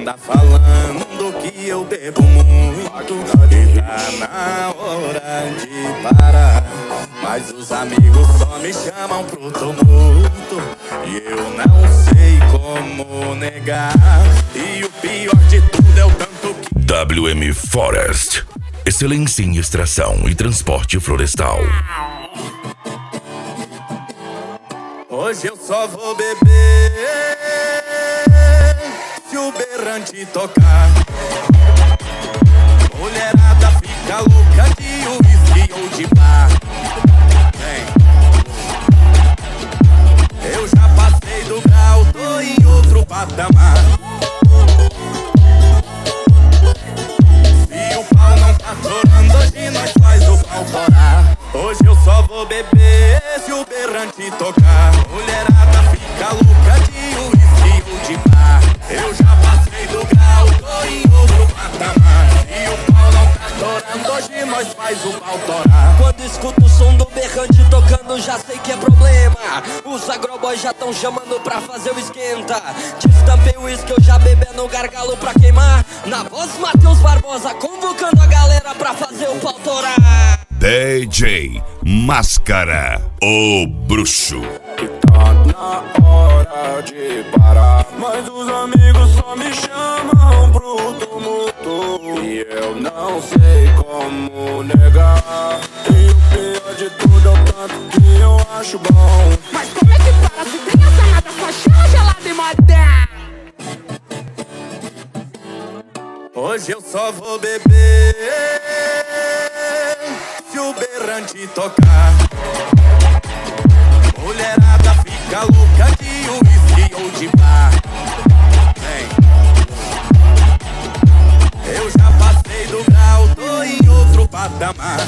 anda falando que eu bebo muito e tá na hora de parar. Mas os amigos só me chamam pro tumulto e eu não sei como negar. E o pior de tudo é o tanto que WM Forest, excelência em extração e transporte florestal. hoje eu só vou beber se o berrante tocar. Mulherada fica louca de uísque ou de bar. Eu já passei do grau, tô em outro patamar. Se o pau não tá torando, hoje nós faz o pau torar. Hoje eu só vou beber se o berrante tocar. Mulherada fica louca de uísque ou de bar. Eu já passei do grau, tô em outro patamar. Se o pau não tá torando, hoje nós faz o pau torar. Quando escuto o som do berrante tocando, já sei que é problema. Os agroboys já tão chamando pra fazer o esquenta. Destampei o uísque, eu já bebendo gargalo pra queimar. Na voz Matheus Barbosa, convocando a galera pra fazer o pau torar. DJ Máscara, o bruxo. Que tá na hora de parar, mas os amigos só me chamam pro tumulto e eu não sei como negar. E o pior de tudo é o tanto que eu acho bom. Mas como é que para se tem essa nada, só chama gelada e modé? Hoje eu só vou beber se o berrante tocar. Mulherada fica louca de uísque ou de bar. Eu já passei do grau, tô em outro patamar.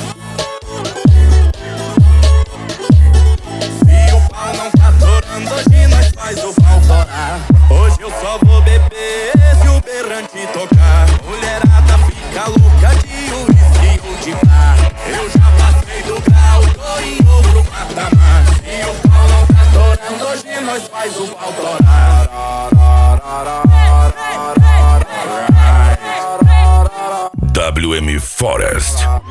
Se o pau não tá torando, hoje nós faz o pau torar. Hoje eu só vou beber se o berrante tocar. Mulherada fica louca de uísque ou de bar. Eu já passei do grau, tô em outro patamar. Se o pau não tá torando, hoje nós faz o pau torar. WM Forest.